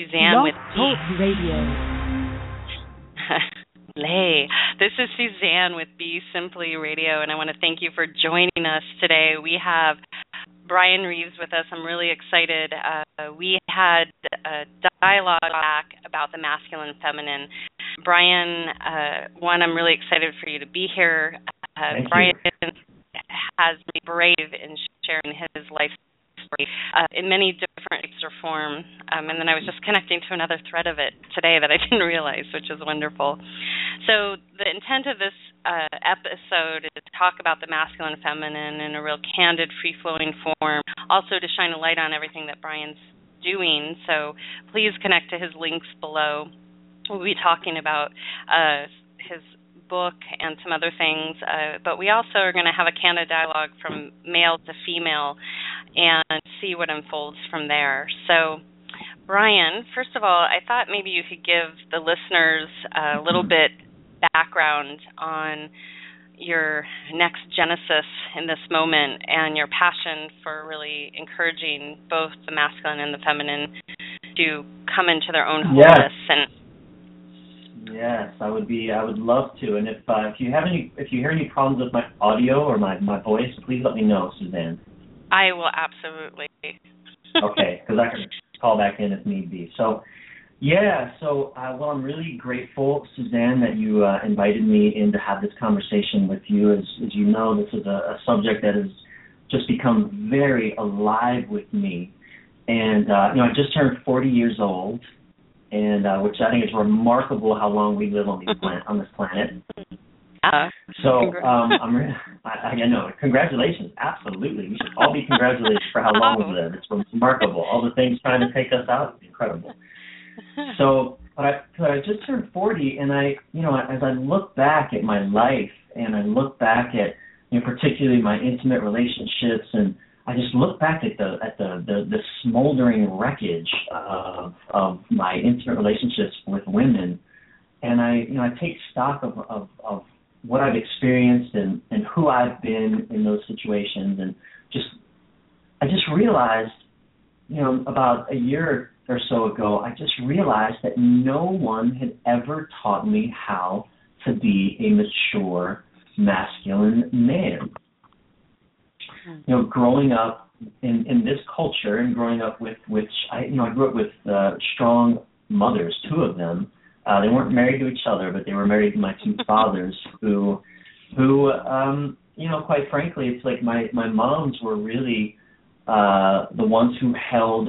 Suzanne Blog with Talk Radio. Hey, this is Suzanne with Be Simply Radio, and I want to thank you for joining us today. We have Brian Reeves with us. I'm really excited. We had a dialogue back about the masculine and feminine. Brian, I'm really excited for you to be here. Brian has been brave in sharing his life story in many different shapes or form. And then I was just connecting to another thread of it today that I didn't realize, which is wonderful. So the intent of this episode is to talk about the masculine and feminine in a real candid, free-flowing form, also to shine a light on everything that Brian's doing. So please connect to his links below. We'll be talking about his book and some other things, but we also are going to have a candid dialogue from male to female and see what unfolds from there. So, Brian, first of all, I thought maybe you could give the listeners a little bit background on your next genesis in this moment and your passion for really encouraging both the masculine and the feminine to come into their own wholeness. Yes, I would love to. And if you hear any problems with my audio or my voice, please let me know, Suzanne. I will absolutely. Okay, because I can call back in if need be. So, I'm really grateful, Suzanne, that you invited me in to have this conversation with you. As you know, this is a subject that has just become very alive with me. And, I just turned 40 years old, and which I think is remarkable how long we live on this planet. So I know. Congratulations. Absolutely. We should all be congratulated for how long we live. It's remarkable. All the things trying to take us out, it's incredible. So, but I just turned 40, and as I look back at my life, and I look back at, particularly my intimate relationships, and I just look back at the smoldering wreckage of my intimate relationships with women, and I take stock of what I've experienced and who I've been in those situations, and I just realized, about a year or so ago, I just realized that no one had ever taught me how to be a mature masculine man. Growing up in this culture and growing up with which I grew up with strong mothers, two of them. They weren't married to each other, but they were married to my two fathers who quite frankly, it's like my moms were really the ones who held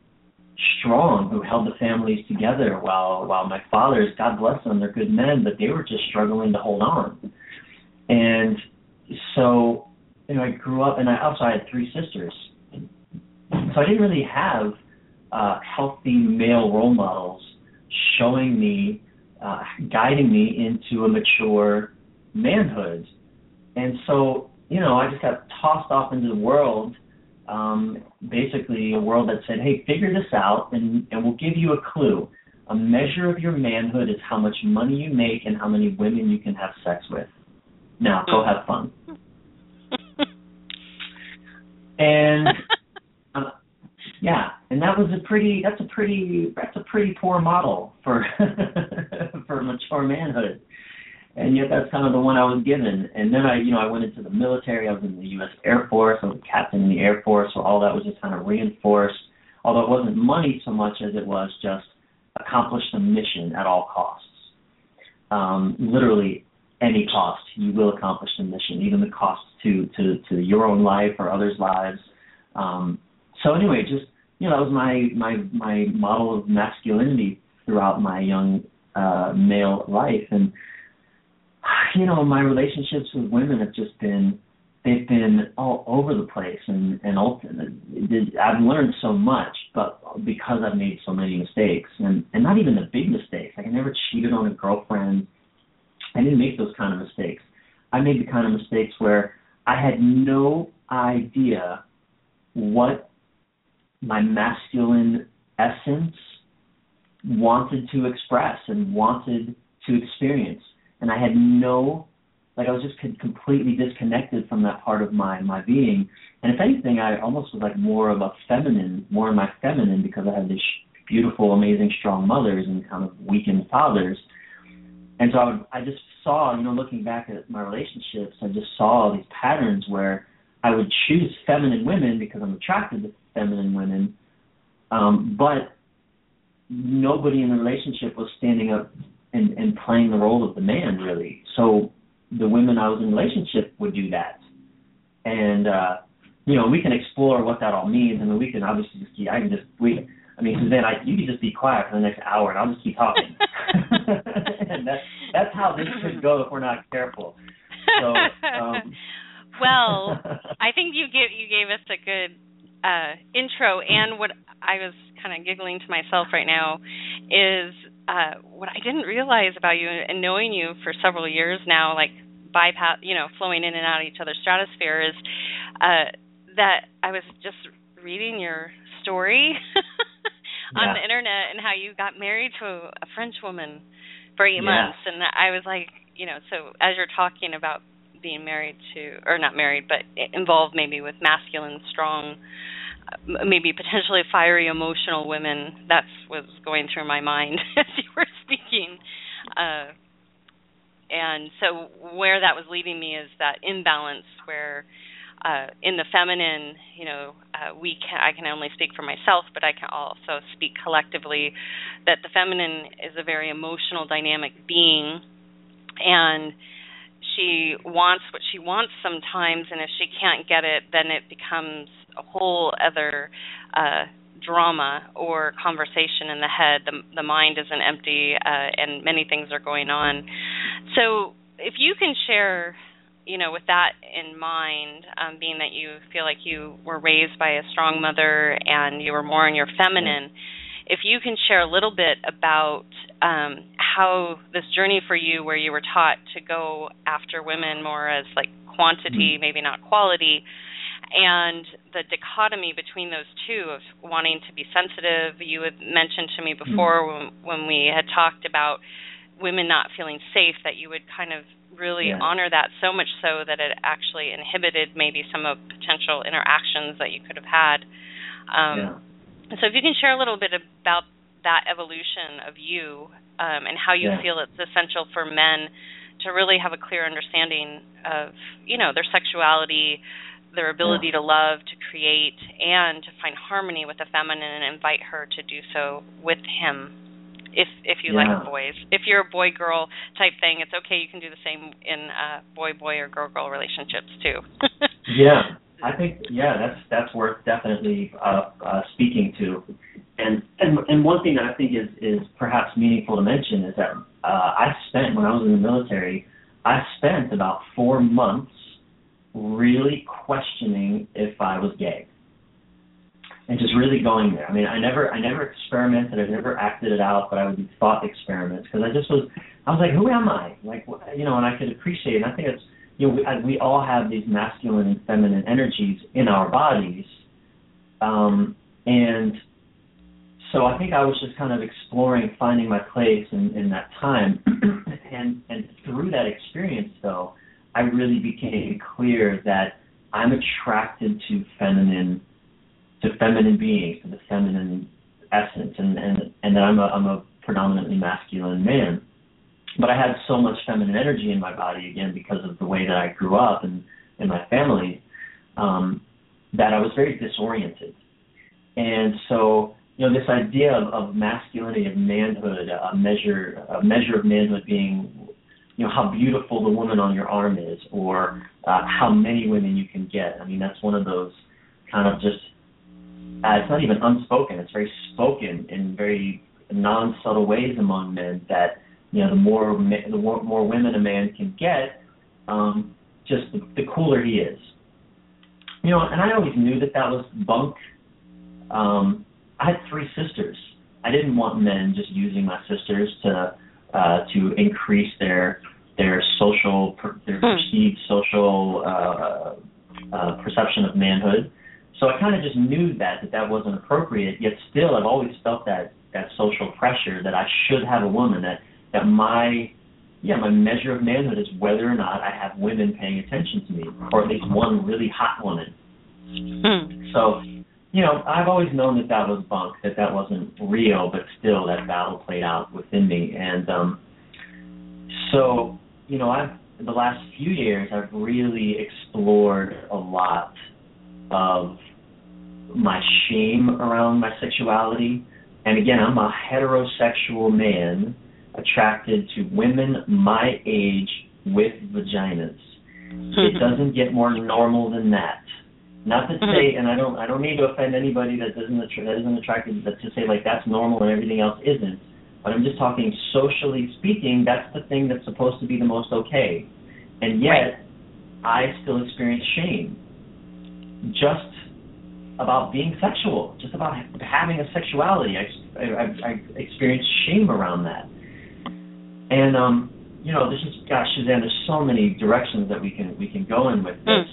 the families together while my fathers, God bless them, they're good men, but they were just struggling to hold on. And so, I grew up, and I had three sisters. So I didn't really have healthy male role models showing me, guiding me into a mature manhood. And so, I just got tossed off into the world, basically a world that said, hey, figure this out, and we'll give you a clue. A measure of your manhood is how much money you make and how many women you can have sex with. Now, go have fun. And and that's a pretty poor model for for mature manhood. And yet that's kind of the one I was given. And then I went into the military. I was in the U.S. Air Force. I was a captain in the Air Force, so all that was just kind of reinforced. Although it wasn't money so much as it was just accomplish the mission at all costs. Literally any cost, you will accomplish the mission, even the cost to your own life or others' lives. So anyway, just that was my model of masculinity throughout my young male life, and my relationships with women have just they've been all over the place, and I've learned so much, but because I've made so many mistakes, and not even the big mistakes. Like I never cheated on a girlfriend. I didn't make those kind of mistakes. I made the kind of mistakes where I had no idea what my masculine essence wanted to express and wanted to experience. And I had I was just completely disconnected from that part of my being. And if anything, I almost was like more in my feminine because I had this beautiful, amazing, strong mothers and kind of weakened fathers. And so I just saw, looking back at my relationships, I just saw these patterns where I would choose feminine women because I'm attracted to feminine women, but nobody in the relationship was standing up and playing the role of the man, really. So the women I was in a relationship would do that. And, we can explore what that all means. I mean, we can obviously Suzanne, you can just be quiet for the next hour and I'll just keep talking. And that's how this could go if we're not careful. So, well, I think you gave us a good intro, and what I was kind of giggling to myself right now is what I didn't realize about you, and knowing you for several years now, like bypass, flowing in and out of each other's stratosphere, is that I was just reading your story on the internet and how you got married to a French woman for 8 months, and I was like, so as you're talking about being married to, or not married, but involved maybe with masculine, strong, maybe potentially fiery, emotional women, that's what was going through my mind as you were speaking. And so where that was leading me is that imbalance where in the feminine, I can only speak for myself, but I can also speak collectively, that the feminine is a very emotional, dynamic being, and she wants what she wants sometimes, and if she can't get it, then it becomes a whole other drama or conversation in the head. The mind isn't empty, and many things are going on. So if you can share, with that in mind, being that you feel like you were raised by a strong mother and you were more in your feminine, if you can share a little bit about how this journey for you, where you were taught to go after women more as like quantity, maybe not quality, and the dichotomy between those two of wanting to be sensitive. You had mentioned to me before when we had talked about women not feeling safe, that you would kind of really honor that, so much so that it actually inhibited maybe some of potential interactions that you could have had. So if you can share a little bit about that evolution of you and how you feel it's essential for men to really have a clear understanding of, their sexuality, their ability to love, to create, and to find harmony with the feminine and invite her to do so with him. If you like boys. If you're a boy-girl type thing, it's okay. You can do the same in boy-boy or girl-girl relationships too. I think that's worth definitely speaking to. And one thing that I think is perhaps meaningful to mention is that when I was in the military, I spent about 4 months really questioning if I was gay. And just really going there. I mean, I never experimented. I never acted it out, but I would do thought experiments because I was like, who am I? Like, and I could appreciate it. And I think it's, we all have these masculine and feminine energies in our bodies. And so I think I was just kind of exploring, finding my place in that time. and through that experience, though, I really became clear that I'm attracted to feminine beings, to the feminine essence, and that I'm a predominantly masculine man. But I had so much feminine energy in my body, again, because of the way that I grew up and in my family, that I was very disoriented. And so, this idea of masculinity, of manhood, a measure of manhood being, how beautiful the woman on your arm is, or how many women you can get. I mean, that's one of those kind of just, it's not even unspoken, it's very spoken in very non-subtle ways among men, that, the more women a man can get, just the cooler he is. And I always knew that was bunk. I had 3 sisters. I didn't want men just using my sisters to increase their perceived social perception of manhood. So I kind of just knew that wasn't appropriate. Yet still, I've always felt that social pressure that I should have a woman. That my measure of manhood is whether or not I have women paying attention to me, or at least one really hot woman. So I've always known that was bunk, that wasn't real, but still that battle played out within me. And so, the last few years, I've really explored a lot of my shame around my sexuality. And again, I'm a heterosexual man attracted to women my age with vaginas. It doesn't get more normal than that. Not to say, and I don't mean to offend anybody that isn't attracted, to say like that's normal and everything else isn't. But I'm just talking socially speaking, that's the thing that's supposed to be the most okay. And yet, I still experience shame. Just about being sexual, just about having a sexuality. I experience shame around that. And, this is, gosh, Suzanne, there's so many directions that we can go in with this.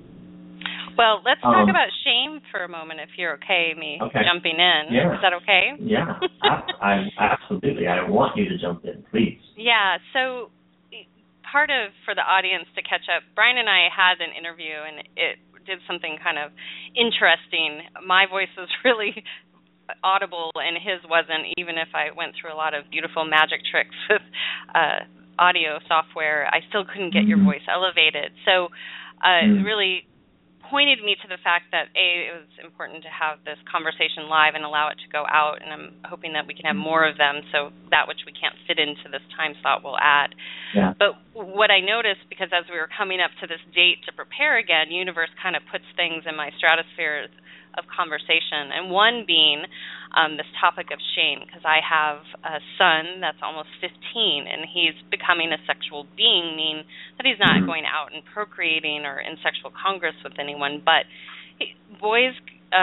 Well, let's talk about shame for a moment, if you're okay jumping in. Yeah. Is that okay? Yeah, I absolutely. I want you to jump in, please. Yeah, so for the audience to catch up, Brian and I had an interview, and it did something kind of interesting. My voice was really audible, and his wasn't, even if I went through a lot of beautiful magic tricks with audio software. I still couldn't get your voice elevated. So it really pointed me to the fact that, it was important to have this conversation live and allow it to go out, and I'm hoping that we can have more of them, so that which we can't fit into this time slot we'll add. Yeah. But what I noticed, because as we were coming up to this date to prepare again, universe kind of puts things in my stratosphere of conversation, and one being this topic of shame, because I have a son that's almost 15, and he's becoming a sexual being, meaning that he's not going out and procreating or in sexual congress with anyone, but boys'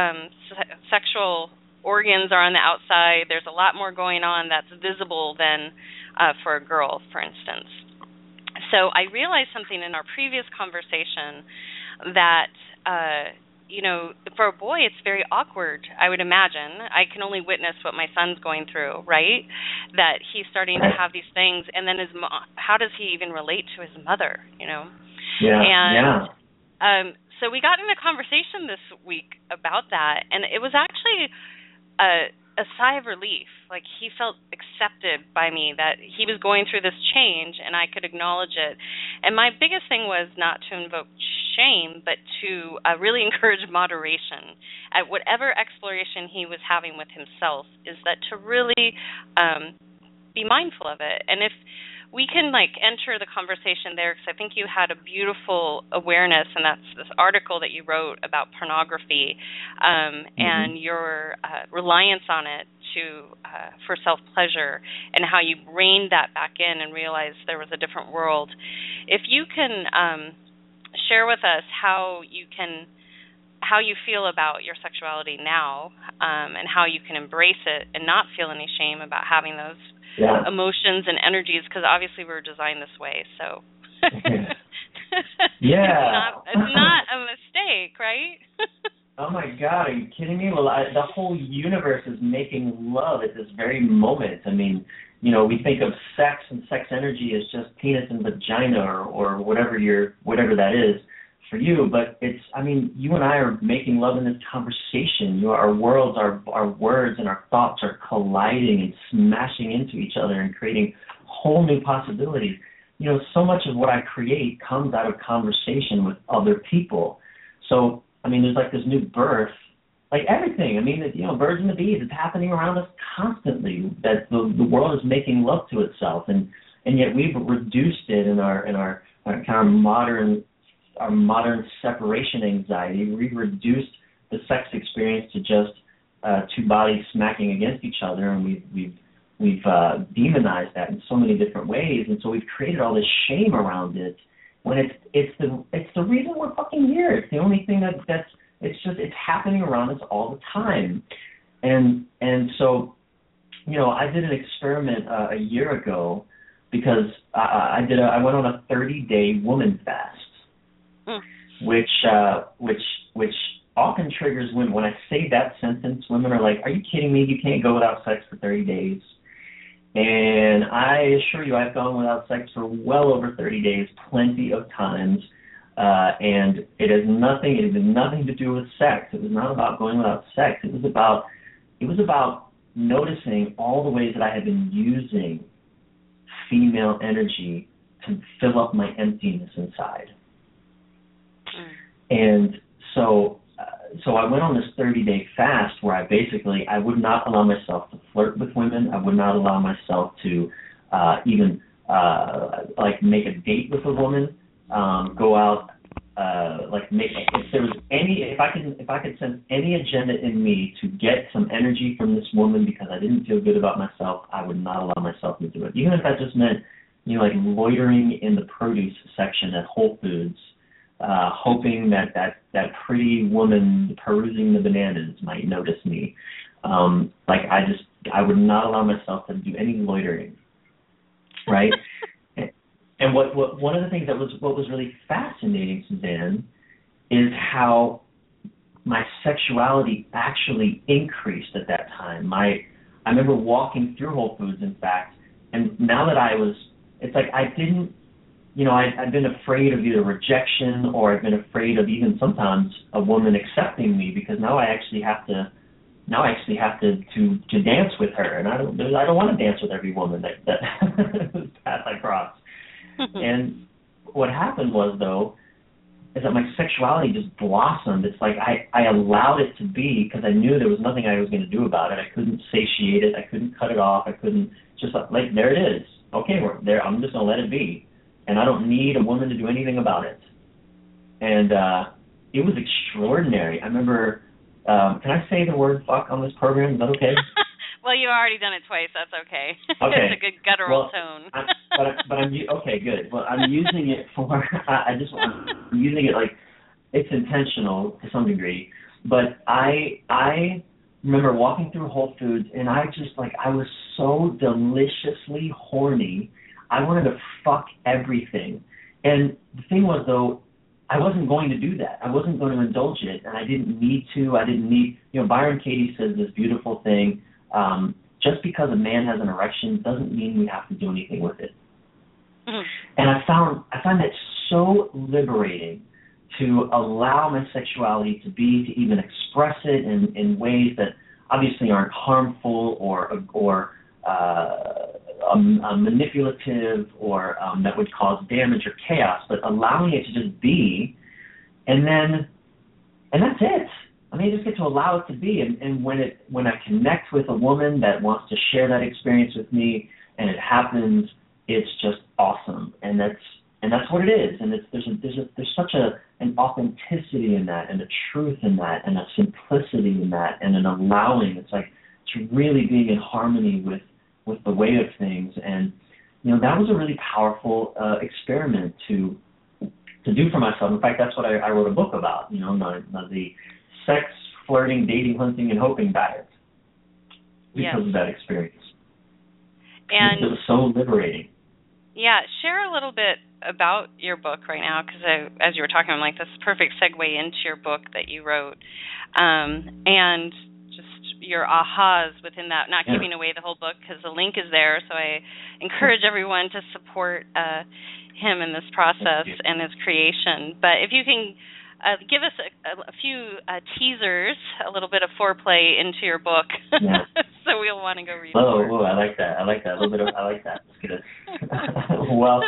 sexual organs are on the outside. There's a lot more going on that's visible than for a girl, for instance. So I realized something in our previous conversation that for a boy, it's very awkward, I would imagine. I can only witness what my son's going through, right? That he's starting to have these things, and then how does he even relate to his mother, Yeah, so we got in a conversation this week about that, and it was actually a sigh of relief. Like, he felt accepted by me, that he was going through this change, and I could acknowledge it. And my biggest thing was not to invoke shame, but to really encourage moderation at whatever exploration he was having with himself, is that to really be mindful of it. And if we can enter the conversation there, because I think you had a beautiful awareness, and that's this article that you wrote about pornography and your reliance on it for self-pleasure, and how you reined that back in and realized there was a different world. If you can share with us how you feel about your sexuality now, and how you can embrace it and not feel any shame about having those emotions and energies, because obviously we were designed this way, so it's not a mistake, right? Oh my God, are you kidding me? Well, the whole universe is making love at this very moment. I mean, we think of sex and sex energy as just penis and vagina or whatever that is for you, but you and I are making love in this conversation. Our worlds, our words and our thoughts are colliding and smashing into each other and creating whole new possibilities. So much of what I create comes out of conversation with other people. So, there's this new birth, everything. Birds and the bees, it's happening around us constantly, that the world is making love to itself, and yet we've reduced it in our kind of modern separation anxiety. We've reduced the sex experience to just two bodies smacking against each other, and we've demonized that in so many different ways, and so we've created all this shame around it. When it's the reason we're fucking here. It's the only thing it's happening around us all the time, and so I did an experiment a year ago, because I went on a 30-day woman fast, which often triggers women. When I say that sentence, women are like, "Are you kidding me? You can't go without sex for 30 days." And I assure you, I've gone without sex for well over 30 days, plenty of times. And it had nothing to do with sex. It was not about going without sex. It was about noticing all the ways that I had been using female energy to fill up my emptiness inside. And so I went on this 30-day fast where I would not allow myself to flirt with women. I would not allow myself to even make a date with a woman, go out, if I could sense any agenda in me to get some energy from this woman because I didn't feel good about myself, I would not allow myself to do it. Even if that just meant, loitering in the produce section at Whole Foods, hoping that pretty woman perusing the bananas might notice me. I would not allow myself to do any loitering, right? And what one of the things what was really fascinating, Suzanne, is how my sexuality actually increased at that time. I remember walking through Whole Foods, in fact, and now that I'd been afraid of either rejection or I've been afraid of even sometimes a woman accepting me because now I actually have to dance with her, and I don't want to dance with every woman that path I cross. And what happened was, though, is that my sexuality just blossomed. It's like I allowed it to be because I knew there was nothing I was going to do about it. I couldn't satiate it. I couldn't cut it off. I couldn't just there it is. Okay, we're there. I'm just going to let it be. And I don't need a woman to do anything about it. And it was extraordinary. I remember, can I say the word fuck on this program? Is that okay? Well, you've already done it twice. That's okay. Okay. It's a good guttural tone. I'm okay, good. Well, I'm using it for. I'm using it like it's intentional to some degree. But I remember walking through Whole Foods, and I was so deliciously horny. I wanted to fuck everything. And the thing was, though, I wasn't going to do that. I wasn't going to indulge it, and I didn't need to. I didn't need. Byron Katie says this beautiful thing. Just because a man has an erection doesn't mean we have to do anything with it. Mm-hmm. And I found that so liberating to allow my sexuality to even express it in ways that obviously aren't harmful or manipulative or that would cause damage or chaos, but allowing it to just be, and that's it. I just get to allow it to be, and when I connect with a woman that wants to share that experience with me, and it happens, it's just awesome, and that's what it is, and there's such an authenticity in that, and a truth in that, and a simplicity in that, and an allowing. It's really being in harmony with the way of things, and that was a really powerful experiment to do for myself. In fact, that's what I wrote a book about. The sex, flirting, dating, hunting, and hoping diet because of that experience. And it was so liberating. Yeah, share a little bit about your book right now, because as you were talking, I'm this perfect segue into your book that you wrote, and just your ahas within that, not giving away the whole book because the link is there, so I encourage everyone to support him in this process and his creation. But if you can give us a few teasers, a little bit of foreplay into your book, so we'll want to go read more. Oh, I like that. I like that. I like that. That's good. Well,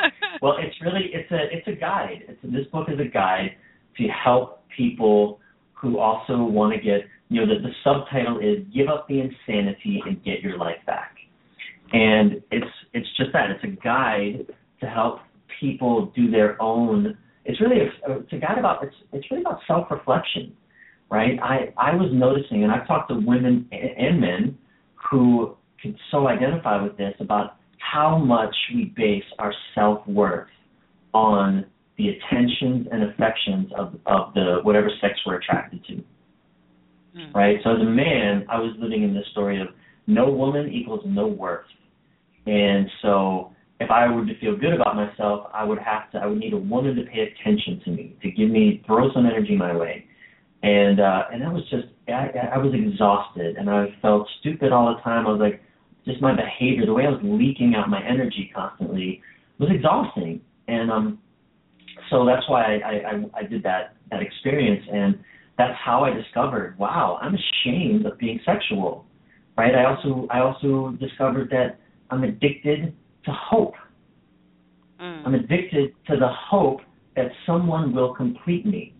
it's a guide. This book is a guide to help people who also want to get. The subtitle is "Give Up the Insanity and Get Your Life Back," and it's just that. It's a guide to help people do their own. It's really it's a guide about it's really about self-reflection, right? I was noticing, and I've talked to women and men who can so identify with this, about how much we base our self-worth on the attentions and affections of the whatever sex we're attracted to, right? So as a man, I was living in this story of no woman equals no worth, and so if I were to feel good about myself, I would need a woman to pay attention to me, to throw some energy my way. And that was just, I was exhausted, and I felt stupid all the time. I was just my behavior, the way I was leaking out my energy constantly was exhausting. And So that's why I did that experience, and that's how I discovered, wow, I'm ashamed of being sexual, right? I also discovered that I'm addicted to hope. I'm addicted to the hope that someone will complete me,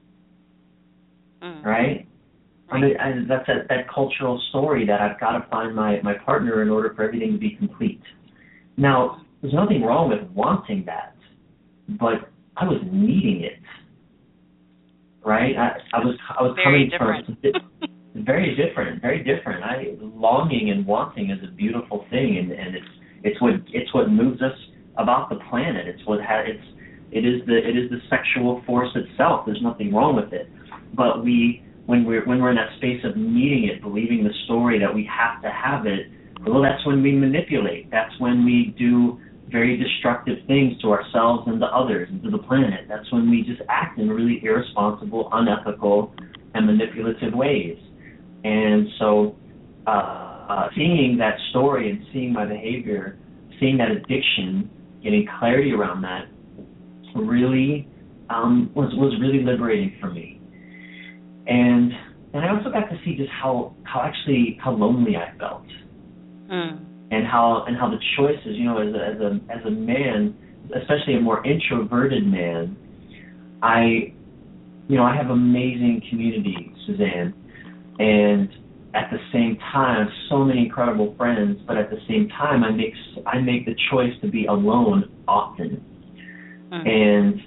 right? That's that cultural story that I've got to find my partner in order for everything to be complete. Now, there's nothing wrong with wanting that, but I was needing it, right? I was very coming from very different. Longing and wanting is a beautiful thing, and it's what moves us about the planet. It is the sexual force itself. There's nothing wrong with it, but when we're in that space of needing it, believing the story that we have to have it, well, that's when we manipulate. That's when we do very destructive things to ourselves and to others and to the planet. That's when we just act in really irresponsible, unethical, and manipulative ways. And so seeing that story and seeing my behavior, seeing that addiction, getting clarity around that really was really liberating for me. And I also got to see just how lonely I felt. And how the choices, as a man, especially a more introverted man, I have amazing community, Suzanne, and at the same time, so many incredible friends. But at the same time, I make the choice to be alone often, and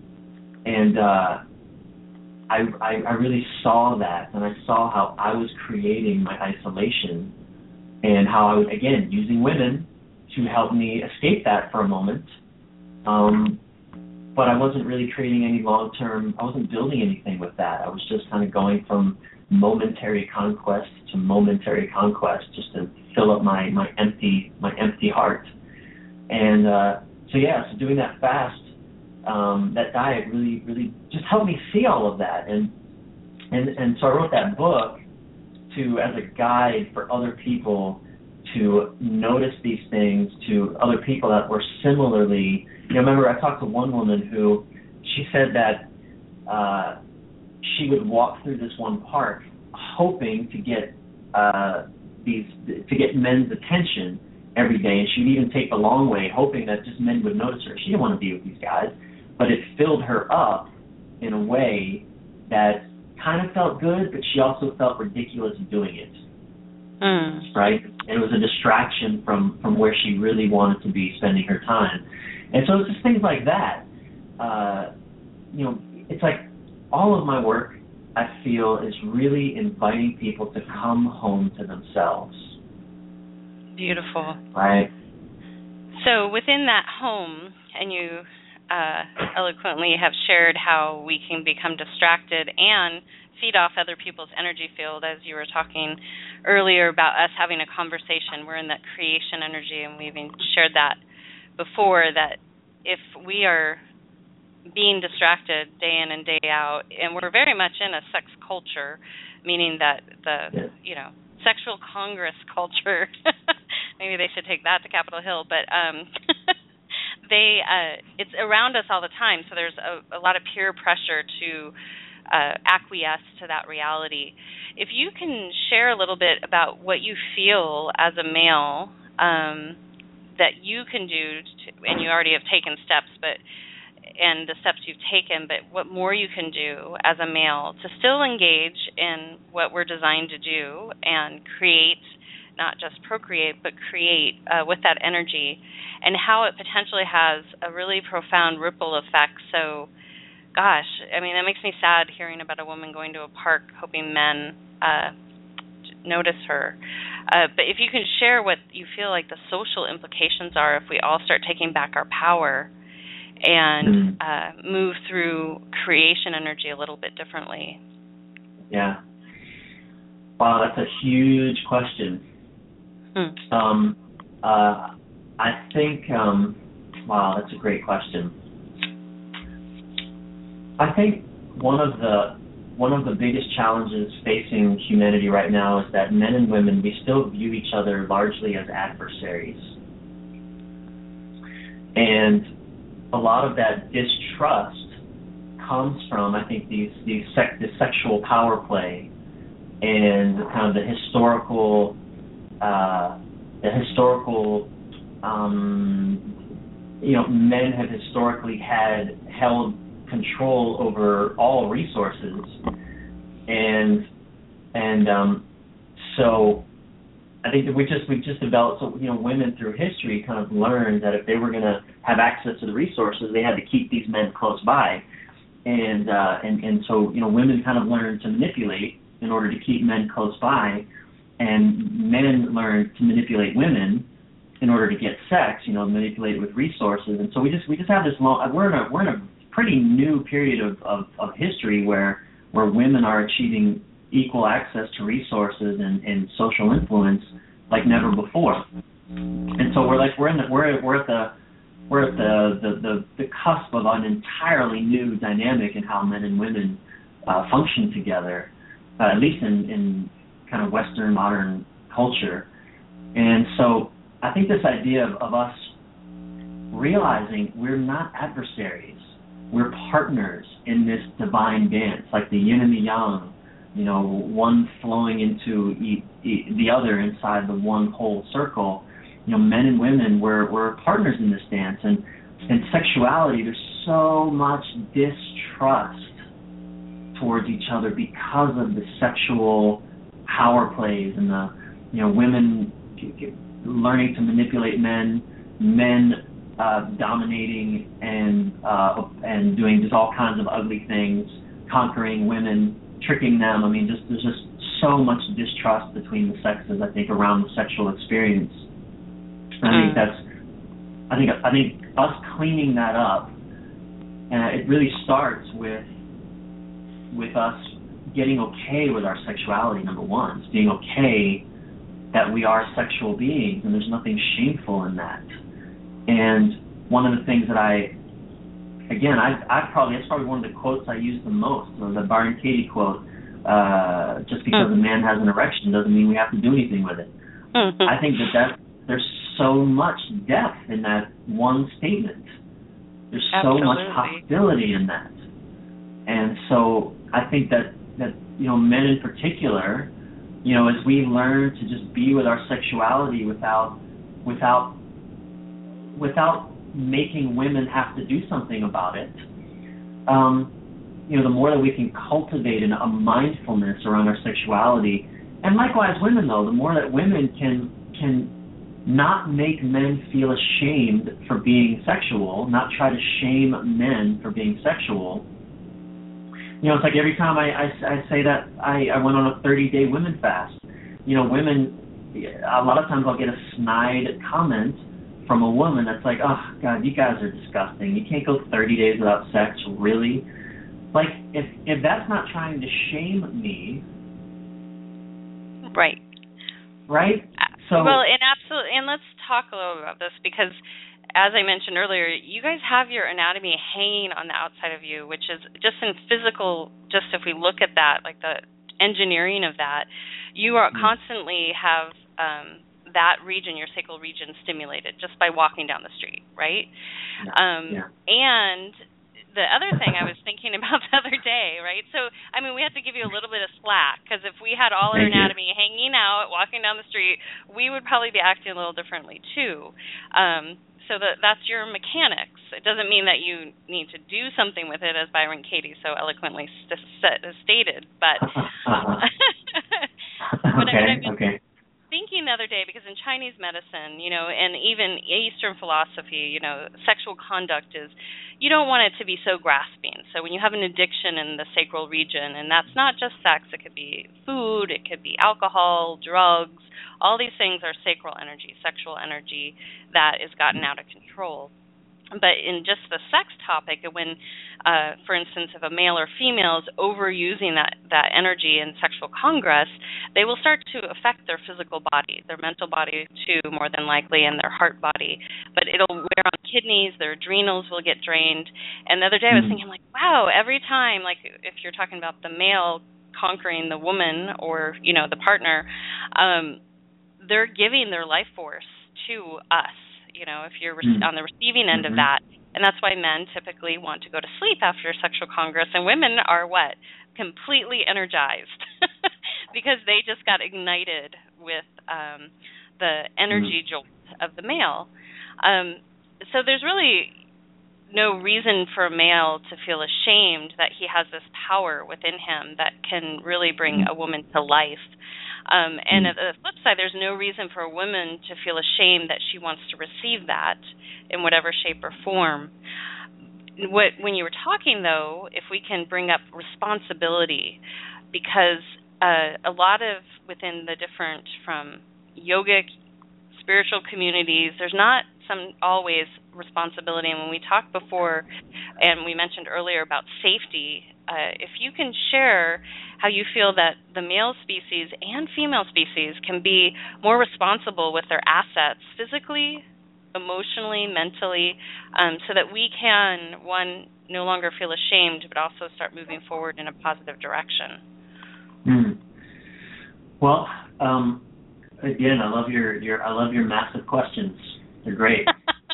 I really saw that, and I saw how I was creating my isolation. And how I was, again, using women to help me escape that for a moment. But I wasn't really creating any long-term, I wasn't building anything with that. I was just kind of going from momentary conquest to momentary conquest just to fill up my empty heart. And so doing that fast, that diet really just helped me see all of that. And so I wrote that book as a guide for other people to notice these things, to other people that were similarly. Remember, I talked to one woman who, she said that she would walk through this one park hoping to get men's attention every day, and she'd even take the long way, hoping that just men would notice her. She didn't want to be with these guys, but it filled her up in a way that kind of felt good, but she also felt ridiculous doing it. Right? And it was a distraction from where she really wanted to be spending her time. And so it's just things like that. It's like all of my work, I feel, is really inviting people to come home to themselves. Beautiful. Right. So within that home, and you eloquently have shared how we can become distracted and feed off other people's energy field, as you were talking earlier about us having a conversation. We're in that creation energy, and we've even shared that before, that if we are being distracted day in and day out, and we're very much in a sex culture, meaning that the sexual congress culture, maybe they should take that to Capitol Hill, but it's around us all the time, so there's a lot of peer pressure to acquiesce to that reality. If you can share a little bit about what you feel as a male that you can do, and you already have taken steps, and the steps you've taken, but what more you can do as a male to still engage in what we're designed to do and create, not just procreate, but create with that energy, and how it potentially has a really profound ripple effect. So, gosh, I mean, that makes me sad hearing about a woman going to a park hoping men notice her. But if you can share what you feel like the social implications are if we all start taking back our power and move through creation energy a little bit differently. Yeah. Wow, that's a huge question. I think, wow, that's a great question. I think one of the biggest challenges facing humanity right now is that men and women, we still view each other largely as adversaries. And a lot of that distrust comes from, I think, the sexual power play and kind of the historical men have historically held control over all resources, and so I think that we've just developed. So women through history kind of learned that if they were going to have access to the resources, they had to keep these men close by, and so women kind of learned to manipulate in order to keep men close by, and men learned to manipulate women in order to get sex, manipulate with resources. And so we just have this long. We're in a pretty new period of history where women are achieving equal access to resources and social influence like never before. And so we're at the cusp of an entirely new dynamic in how men and women function together, at least in kind of Western modern culture. And so I think this idea of us realizing we're not adversaries, we're partners in this divine dance, like the yin and the yang, one flowing into the other inside the one whole circle. Men and women, we're partners in this dance. And in sexuality, there's so much distrust towards each other because of the sexual power plays and the women learning to manipulate men dominating and doing just all kinds of ugly things, conquering women, tricking them. I mean, there's just so much distrust between the sexes, I think, around the sexual experience. And I think us cleaning that up, it really starts with us getting okay with our sexuality, number one. It's being okay that we are sexual beings, and there's nothing shameful in that. And one of the things that that's probably one of the quotes I use the most, the Byron Katie quote, just because a man has an erection doesn't mean we have to do anything with it. Mm-hmm. I think that there's so much depth in that one statement. There's so much possibility in that. And so I think that men in particular, as we learn to just be with our sexuality without making women have to do something about it, the more that we can cultivate a mindfulness around our sexuality, and likewise women, though, the more that women can not make men feel ashamed for being sexual, not try to shame men for being sexual. It's like every time I say that I went on a 30-day women fast, women, a lot of times I'll get a snide comment from a woman that's like, oh, God, you guys are disgusting. You can't go 30 days without sex, really? Like, if that's not trying to shame me. Right. Right? So, and let's talk a little about this, because as I mentioned earlier, you guys have your anatomy hanging on the outside of you, which is just in physical, just if we look at that, like the engineering of that, you are constantly have that region, your sacral region, stimulated just by walking down the street, right? And the other thing I was thinking about the other day, right? So, I mean, we have to give you a little bit of slack, because if we had all our anatomy hanging out, walking down the street, we would probably be acting a little differently too. So that's your mechanics. It doesn't mean that you need to do something with it, as Byron Katie so eloquently stated. But, okay. Thinking the other day, because in Chinese medicine, and even Eastern philosophy, sexual conduct is, you don't want it to be so grasping. So when you have an addiction in the sacral region, and that's not just sex, it could be food, it could be alcohol, drugs, all these things are sacral energy, sexual energy that is gotten out of control. But in just the sex topic, when, for instance, if a male or female is overusing that energy in sexual congress, they will start to affect their physical body, their mental body too, more than likely, and their heart body. But it'll wear on kidneys, their adrenals will get drained. And the other day I was thinking, wow, every time, like if you're talking about the male conquering the woman or, the partner, they're giving their life force to us. If you're on the receiving end of that, And that's why men typically want to go to sleep after sexual congress, and women are what? Completely energized because they just got ignited with the energy jolt of the male. So there's really no reason for a male to feel ashamed that he has this power within him that can really bring a woman to life. And at the flip side, there's no reason for a woman to feel ashamed that she wants to receive that in whatever shape or form. When you were talking, though, if we can bring up responsibility, because a lot of within the different from yogic, spiritual communities, there's not always responsibility. And when we talked before, and we mentioned earlier about safety, if you can share how you feel that the male species and female species can be more responsible with their assets physically, emotionally, mentally, so that we can, one, no longer feel ashamed, but also start moving forward in a positive direction. Well, again, I love your massive questions. They're great.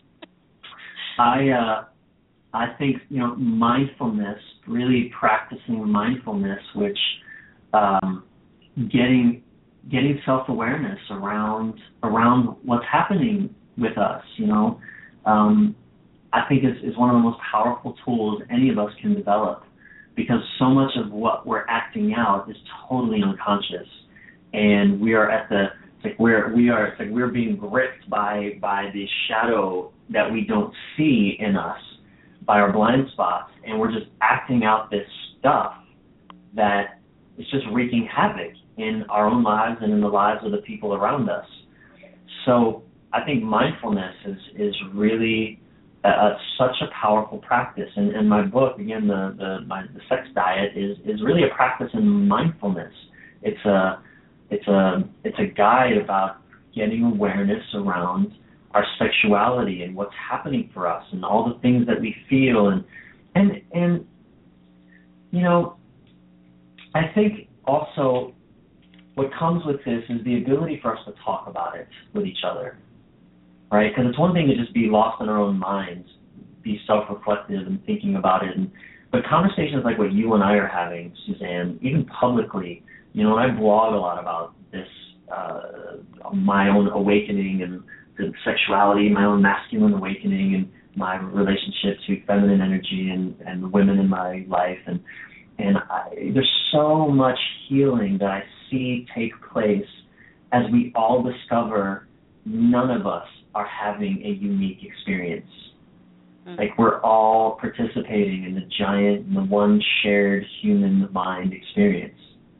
I think, mindfulness, really practicing mindfulness, which getting self-awareness around what's happening with us, I think is one of the most powerful tools any of us can develop, because so much of what we're acting out is totally unconscious, and we are we're being gripped by the shadow that we don't see in us, by our blind spots, and we're just acting out this stuff that is just wreaking havoc in our own lives and in the lives of the people around us. So I think mindfulness is really such a powerful practice. And my book, again, the Sex Diet, is really a practice in mindfulness. It's a guide about getting awareness around our sexuality and what's happening for us and all the things that we feel, and I think also what comes with this is the ability for us to talk about it with each other, right? Because it's one thing to just be lost in our own minds, be self-reflective and thinking about it, but conversations like what you and I are having, Suzanne, even publicly, and I blog a lot about this, my own awakening and the sexuality, my own masculine awakening, and my relationship to feminine energy and the women in my life, and there's so much healing that I see take place as we all discover none of us are having a unique experience. Like, we're all participating in the one shared human mind experience,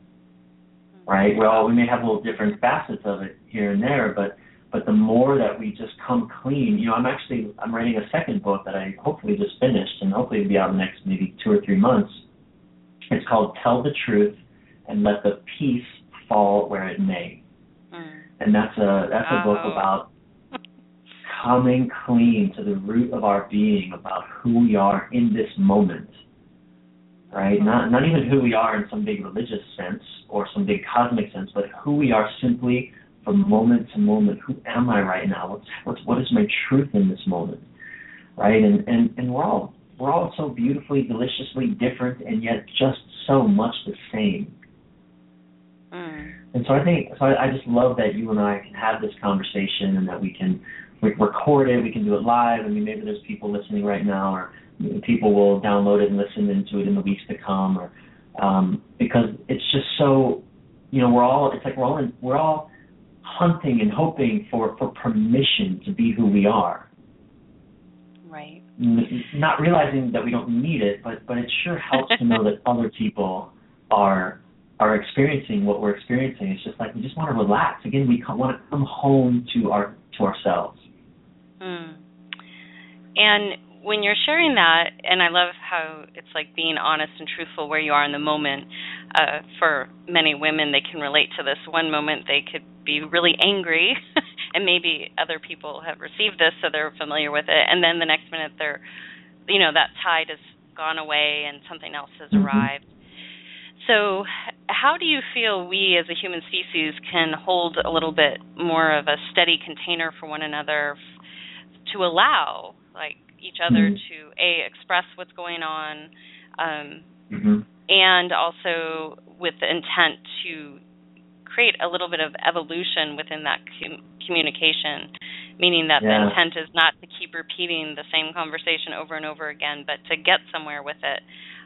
right? Well, we may have little different facets of it here and there, but the more that we just come clean, I'm writing a second book that I hopefully just finished, and hopefully it'll be out in the next maybe 2 or 3 months. It's called Tell the Truth and Let the Peace Fall Where It May. And that's a book about coming clean to the root of our being, about who we are in this moment, right? Not even who we are in some big religious sense or some big cosmic sense, but who we are simply from moment to moment. Who am I right now? What is my truth in this moment, right? And we're all so beautifully, deliciously different, and yet just so much the same. And so I just love that you and I can have this conversation, and that we record it, we can do it live. I mean, maybe there's people listening right now, or people will download it and listen into it in the weeks to come, or because it's just so, we're all hunting and hoping for permission to be who we are. Right. Not realizing that we don't need it, but it sure helps to know that other people are experiencing what we're experiencing. It's just like we just want to relax. Again, we want to come home to ourselves. And when you're sharing that, and I love how it's like being honest and truthful where you are in the moment. For many women, they can relate to this. One moment they could be really angry, and maybe other people have received this, so they're familiar with it. And then the next minute, that tide has gone away, and something else has arrived. So how do you feel we as a human species can hold a little bit more of a steady container for one another to allow, each other to express what's going on, and also with the intent to create a little bit of evolution within that communication, meaning that the intent is not to keep repeating the same conversation over and over again, but to get somewhere with it.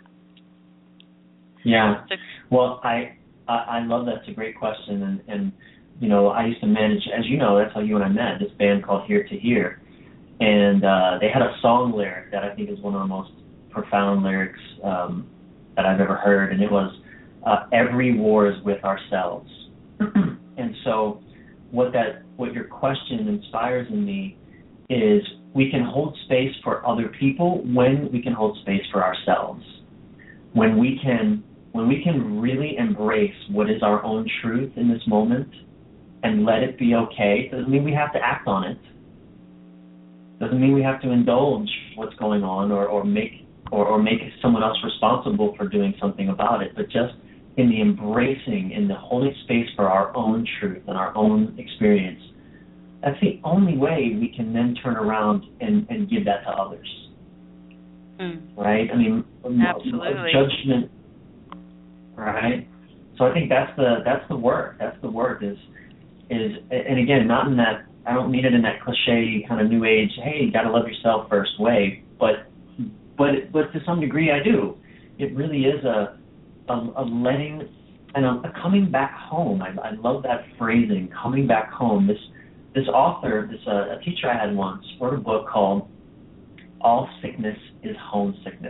Yeah. Well, I love that. It's a great question, and you know, I used to manage, as you know, that's how you and I met, this band called Here to Hear, and they had a song lyric that I think is one of the most profound lyrics that I've ever heard, and it was, "Every war is with ourselves." And so what your question inspires in me is we can hold space for other people when we can hold space for ourselves. When we can really embrace what is our own truth in this moment and let it be okay. Doesn't mean we have to act on it. Doesn't mean we have to indulge what's going on or make someone else responsible for doing something about it, but just in the embracing, in the holding space for our own truth and our own experience, that's the only way we can then turn around and give that to others. Right? I mean, absolutely. Judgment, right? So I think that's the work. That's the work is, and again, not in that, I don't mean it in that cliche kind of new age, hey, you got to love yourself first way, but to some degree I do. It really is a letting and a coming back home. I love that phrasing, coming back home. This author, a teacher I had once, wrote a book called All Sickness is Homesickness.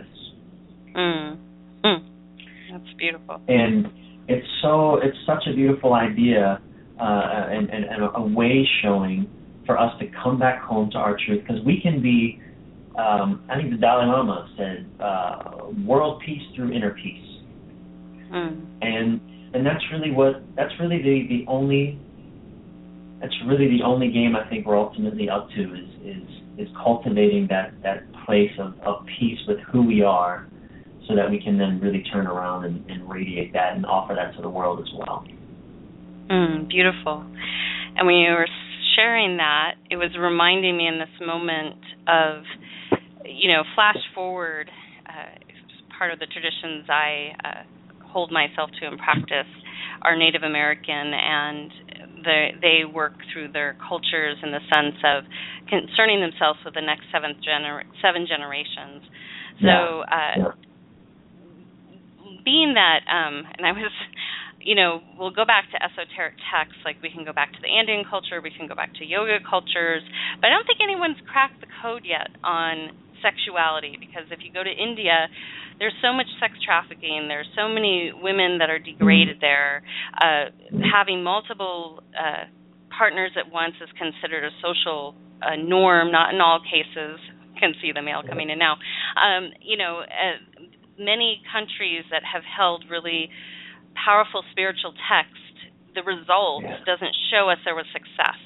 That's beautiful. And it's such a beautiful idea and a way showing for us to come back home to our truth, because we can be, I think the Dalai Lama said, world peace through inner peace. And that's really the only game I think we're ultimately up to is cultivating that place of peace with who we are, so that we can then really turn around and radiate that and offer that to the world as well. Beautiful. And when you were sharing that, it was reminding me in this moment of, you know, flash forward, part of the traditions I hold myself to and practice are Native American, and they work through their cultures in the sense of concerning themselves with the next seven generations. So being that, and I was, you know, we'll go back to esoteric texts, like we can go back to the Andean culture, we can go back to yoga cultures, but I don't think anyone's cracked the code yet on sexuality, because if you go to India, there's so much sex trafficking, there's so many women that are degraded there. Having multiple partners at once is considered a social norm, not in all cases. You can see the male coming in now. You know, many countries that have held really powerful spiritual text, the result doesn't show us there was success.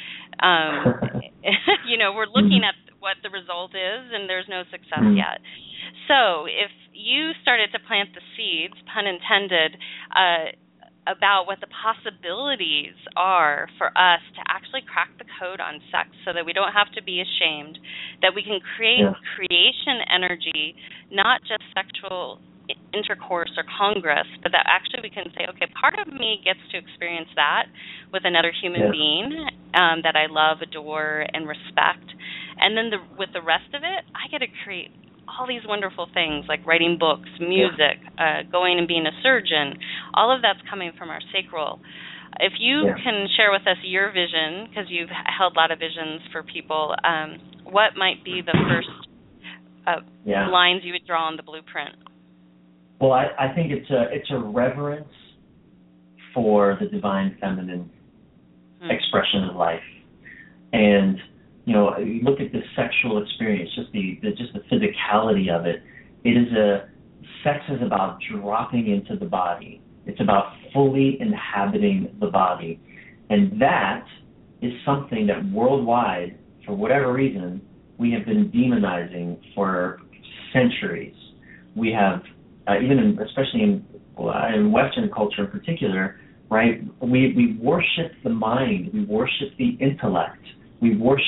You know, we're looking at what the result is, and there's no success yet. So if you started to plant the seeds, pun intended, about what the possibilities are for us to actually crack the code on sex, so that we don't have to be ashamed, that we can create creation energy, not just sexual intercourse or congress, but that actually we can say, okay, part of me gets to experience that with another human being that I love, adore, and respect. And then with the rest of it, I get to create all these wonderful things like writing books, music, going and being a surgeon. All of that's coming from our sacral. If you can share with us your vision, because you've held a lot of visions for people, what might be the first lines you would draw on the blueprint? Well, I think it's a reverence for the divine feminine expression of life, and you know, you look at the sexual experience, just the physicality of it. Sex is about dropping into the body. It's about fully inhabiting the body, and that is something that worldwide, for whatever reason, we have been demonizing for centuries. We have. Especially in Western culture in particular, right? We worship the mind, we worship the intellect, we worship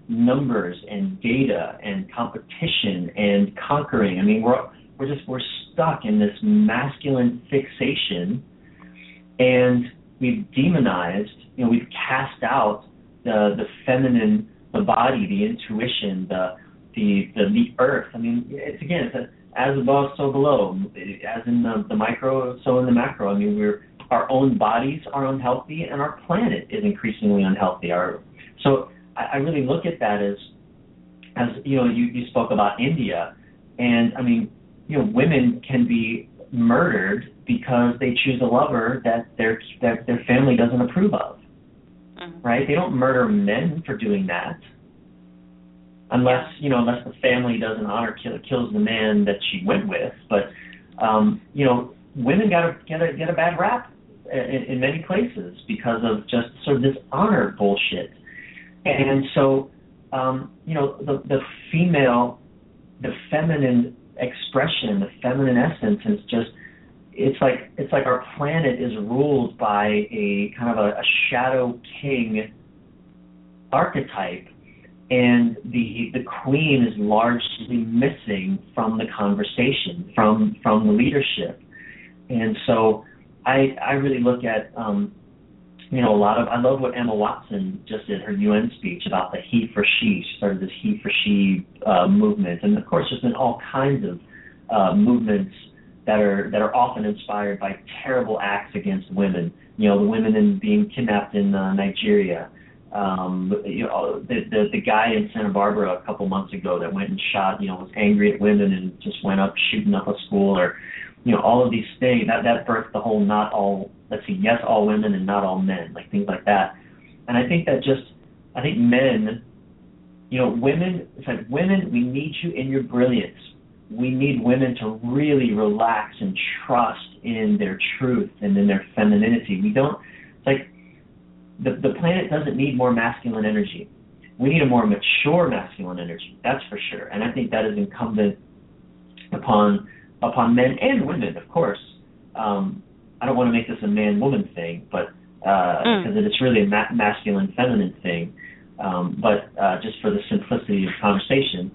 numbers and data and competition and conquering. I mean, we're stuck in this masculine fixation, and we've demonized, we've cast out the feminine, the body, the intuition, the earth. I mean, it's as above, so below. As in the micro, so in the macro. I mean, our own bodies are unhealthy, and our planet is increasingly unhealthy. So I really look at that as you spoke about India, and I mean, women can be murdered because they choose a lover that their family doesn't approve of, right? They don't murder men for doing that, unless the family doesn't honor kills the man that she went with. But women get a bad rap in many places because of just sort of this honor bullshit. And so the female, the feminine expression, the feminine essence is just, it's like our planet is ruled by a kind of a shadow king archetype, and the queen is largely missing from the conversation, from the leadership. And so I really look at I love what Emma Watson just did, her UN speech about the he for she. She started this he for she movement, and of course there's been all kinds of movements that are often inspired by terrible acts against women. The women being kidnapped in Nigeria. The guy in Santa Barbara a couple months ago that went and shot, was angry at women and just went up shooting up a school, or all of these things that birthed the whole yes, all women and not all men, like things like that. And I think men, women, it's like, women, we need you in your brilliance. We need women to really relax and trust in their truth and in their femininity. It's like, the planet doesn't need more masculine energy. We need a more mature masculine energy, that's for sure. And I think that is incumbent upon men and women, of course. I don't want to make this a man-woman thing, but because it's really a masculine-feminine thing. But just for the simplicity of conversation,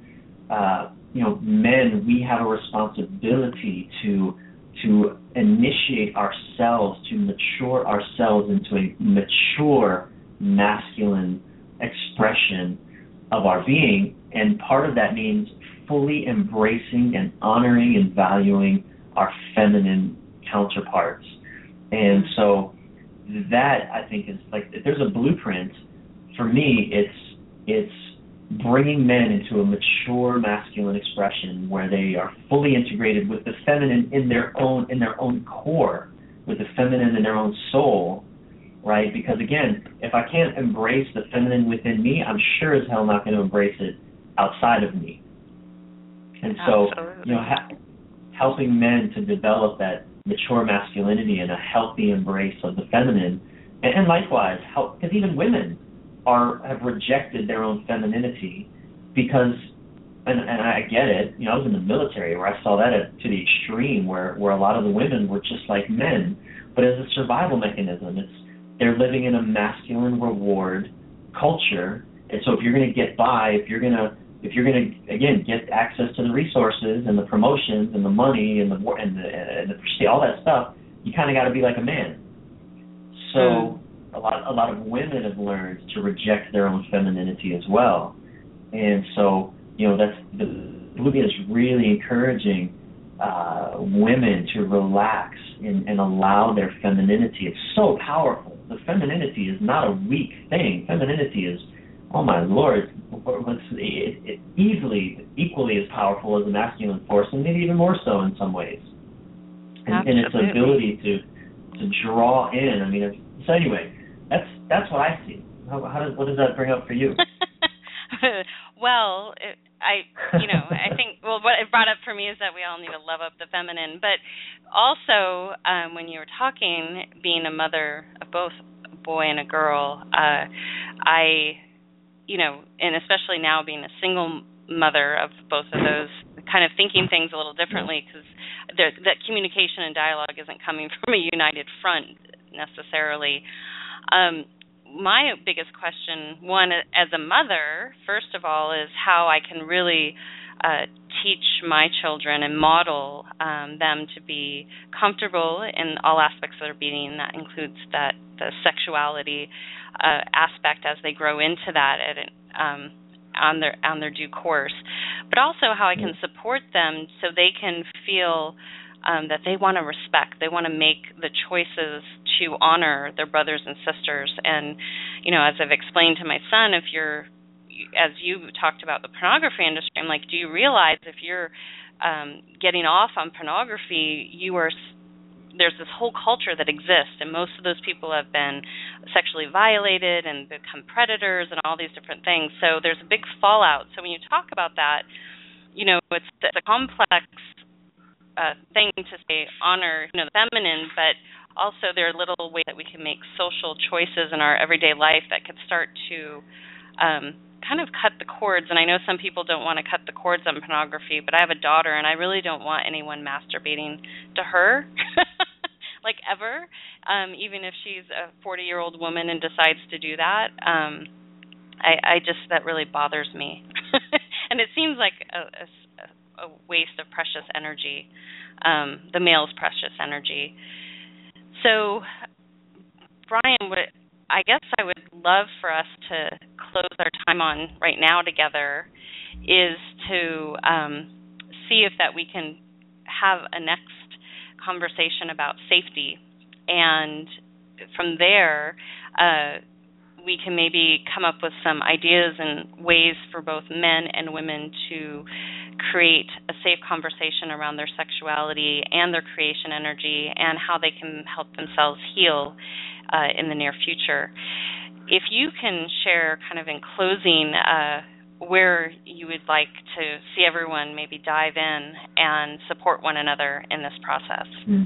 men, we have a responsibility to initiate ourselves, to mature ourselves into a mature masculine expression of our being, and part of that means fully embracing and honoring and valuing our feminine counterparts. And so that, I think, is like, if there's a blueprint, for me, it's bringing men into a mature masculine expression where they are fully integrated with the feminine in their own core, with the feminine in their own soul, right? Because again, if I can't embrace the feminine within me, I'm sure as hell not going to embrace it outside of me. And so, helping men to develop that mature masculinity and a healthy embrace of the feminine, and likewise, because even women have rejected their own femininity because, and I get it, I was in the military where I saw that to the extreme, where a lot of the women were just like men, but as a survival mechanism, they're living in a masculine reward culture, and so if you're going to get by, if you're going to again get access to the resources and the promotions and the money and the prestige, all that stuff, you kind of got to be like a man. So a lot of women have learned to reject their own femininity as well, and so that's the movie is really encouraging women to relax and allow their femininity. It's so powerful. The femininity is not a weak thing. Femininity is, oh my Lord, it's equally as powerful as the masculine force, and maybe even more so in some ways. And its ability to draw in. I mean, so anyway, that's what I see. What does that bring up for you? Well, I think, what it brought up for me is that we all need to love up the feminine. But also, when you were talking, being a mother of both a boy and a girl, and especially now being a single mother of both of those, kind of thinking things a little differently, because that communication and dialogue isn't coming from a united front necessarily. my biggest question, one, as a mother, first of all, is how I can really teach my children and model them to be comfortable in all aspects of their being. That includes the sexuality aspect as they grow into that on their due course, but also how I can support them so they can feel that they want to respect, they want to make the choices to honor their brothers and sisters. And, as I've explained to my son, as you talked about the pornography industry, I'm like, do you realize if you're getting off on pornography, there's this whole culture that exists, and most of those people have been sexually violated and become predators and all these different things. So there's a big fallout. So when you talk about that, it's a complex thing to say honor, the feminine, but also there are little ways that we can make social choices in our everyday life that could start to kind of cut the cords. And I know some people don't want to cut the cords on pornography, but I have a daughter, and I really don't want anyone masturbating to her, like ever, even if she's a 40-year-old woman and decides to do that. That really bothers me. And it seems like a waste of precious energy, the male's precious energy. So, Brian, I guess I would love for us to close our time on right now together is to see if that we can have a next conversation about safety. And from there, we can maybe come up with some ideas and ways for both men and women to create a safe conversation around their sexuality and their creation energy and how they can help themselves heal in the near future. If you can share kind of in closing where you would like to see everyone maybe dive in and support one another in this process.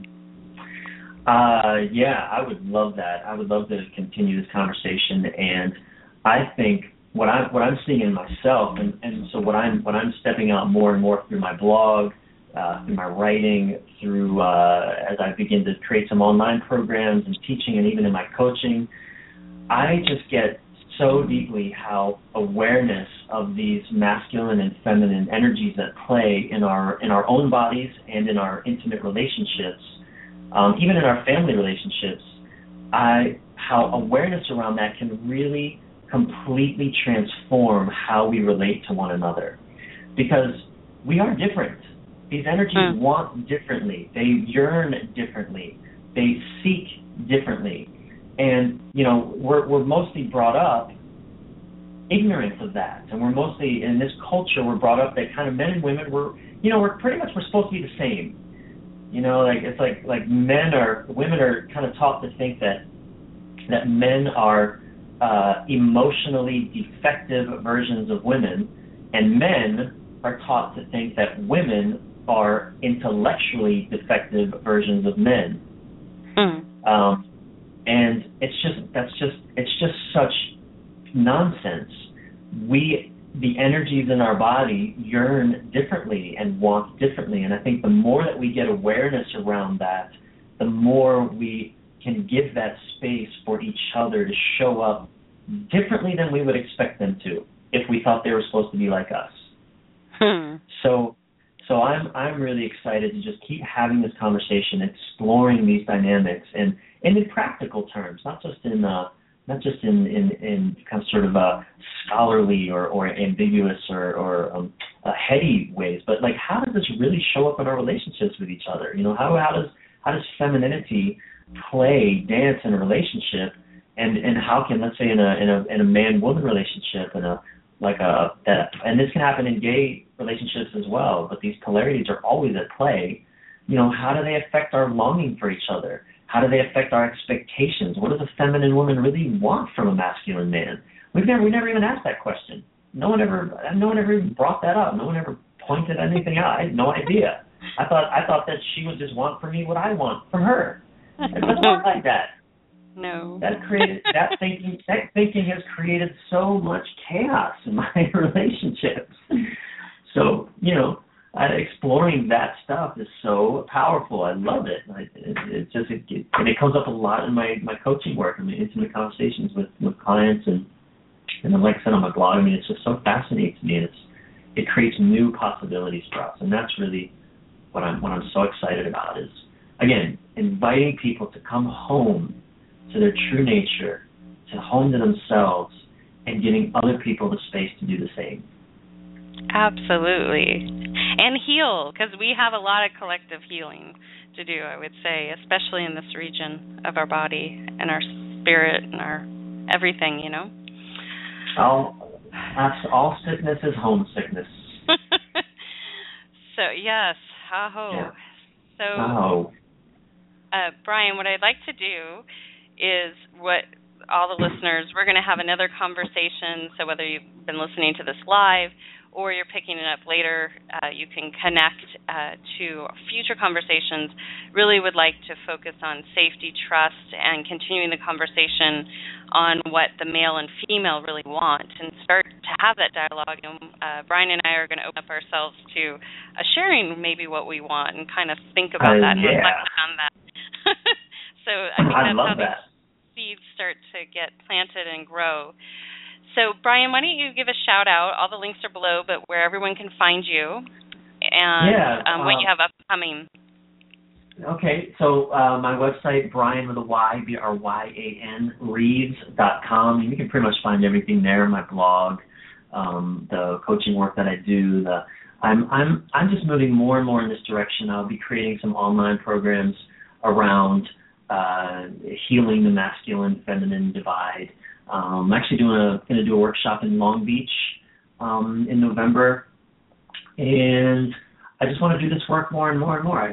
Yeah, I would love that. I would love to continue this conversation, and I think what I'm seeing in myself, and so what I'm stepping out more and more through my blog, through my writing, through as I begin to create some online programs and teaching, and even in my coaching, I just get so deeply how awareness of these masculine and feminine energies that play in our own bodies and in our intimate relationships, even in our family relationships, how awareness around that can really completely transform how we relate to one another. Because we are different. These energies want differently. They yearn differently. They seek differently. And, we're mostly brought up ignorant of that. And we're mostly, in this culture, we're brought up that kind of men and women, we're pretty much, we're supposed to be the same. It's like women are kind of taught to think that men are emotionally defective versions of women, and men are taught to think that women are intellectually defective versions of men. And it's just such nonsense. The energies in our body yearn differently and want differently, and I think the more that we get awareness around that, the more we can give that space for each other to show up differently than we would expect them to if we thought they were supposed to be like us. So I'm really excited to just keep having this conversation, exploring these dynamics, and in practical terms, not just in kind of sort of scholarly or ambiguous or heady ways, but like how does this really show up in our relationships with each other? How does femininity dance in a relationship, and how can, let's say, in a man-woman relationship, and this can happen in gay relationships as well, but these polarities are always at play. How do they affect our longing for each other? How do they affect our expectations? What does a feminine woman really want from a masculine man? We never even asked that question. No one ever even brought that up. No one ever pointed anything out. I had no idea. I thought that she would just want from me what I want from her. It doesn't work like that. No. That thinking has created so much chaos in my relationships. So, exploring that stuff is so powerful. I love it. It comes up a lot in my coaching work. I mean, intimate conversations with clients, and like I said on my blog, I mean, it's just so fascinating to me. It creates new possibilities for us, and that's really what I'm so excited about. Is again inviting people to come home to their true nature, to home to themselves, and giving other people the space to do the same. Absolutely. And heal, because we have a lot of collective healing to do, I would say, especially in this region of our body and our spirit and our everything, you know? All sickness is homesickness. So, yes. Aho. Yeah. So, Brian, what I'd like to do is what all the listeners, we're going to have another conversation, so whether you've been listening to this live or you're picking it up later, you can connect to future conversations. Really would like to focus on safety, trust, and continuing the conversation on what the male and female really want, and start to have that dialogue. And Brian and I are going to open up ourselves to sharing maybe what we want and kind of think about that and reflect on that. So I think that's how these seeds start to get planted and grow. So, Brian, why don't you give a shout-out? All the links are below, but where everyone can find you and what you have upcoming. Okay, so my website, Brian with a Y, B-R-Y-A-N, Reeves.com. You can pretty much find everything there, my blog, the coaching work that I do. I'm just moving more and more in this direction. I'll be creating some online programs around healing the masculine-feminine divide. I'm actually going to do a workshop in Long Beach in November, and I just want to do this work more and more and more. I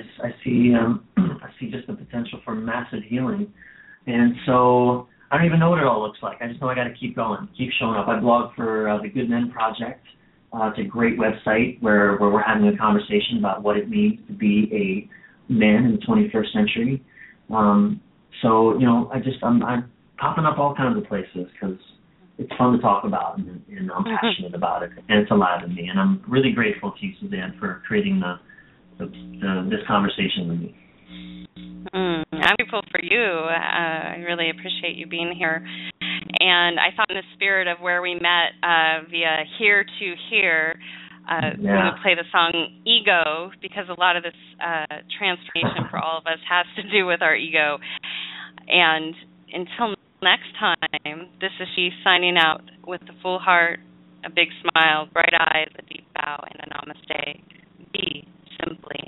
see just the potential for massive healing, and so I don't even know what it all looks like. I just know I got to keep going, keep showing up. I blog for the Good Men Project. It's a great website where we're having a conversation about what it means to be a man in the 21st century. So I'm popping up all kinds of places because it's fun to talk about, and I'm passionate about it, and it's alive in me. And I'm really grateful to you, Suzanne, for creating this conversation with me. I'm grateful for you. I really appreciate you being here. And I thought in the spirit of where we met via Here to Here, we would play the song Ego, because a lot of this transformation for all of us has to do with our ego. And until next time, this is she signing out with a full heart, a big smile, bright eyes, a deep bow, and a namaste. Be simply.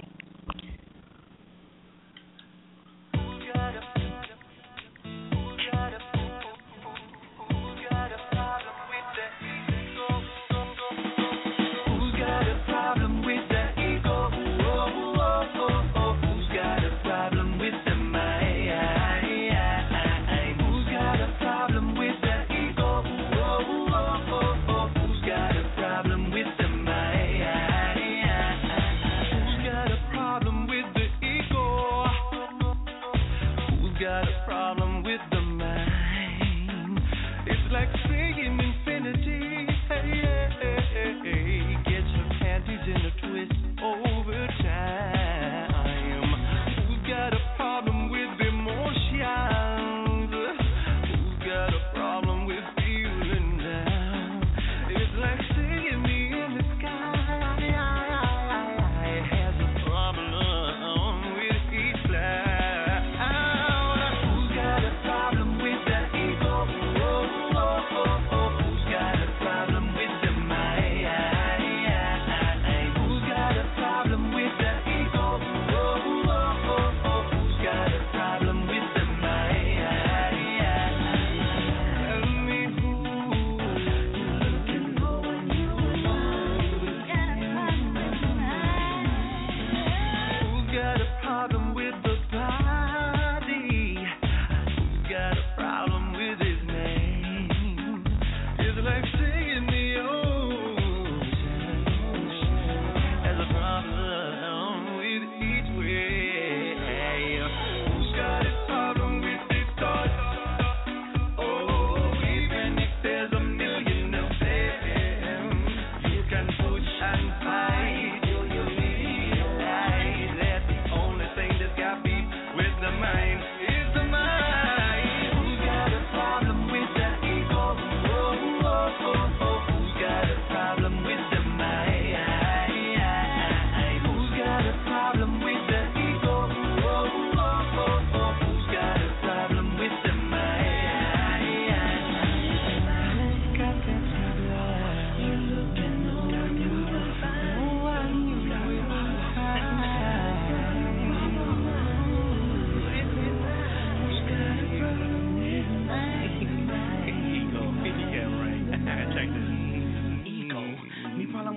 Got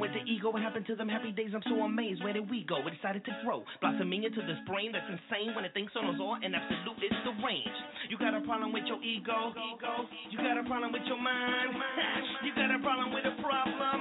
with the ego, what happened to them happy days? I'm so amazed. Where did we go? We decided to grow, blossoming into this brain that's insane when it thinks on us all, and absolute is the range. You got a problem with your ego? You got a problem with your mind? You got a problem with a problem?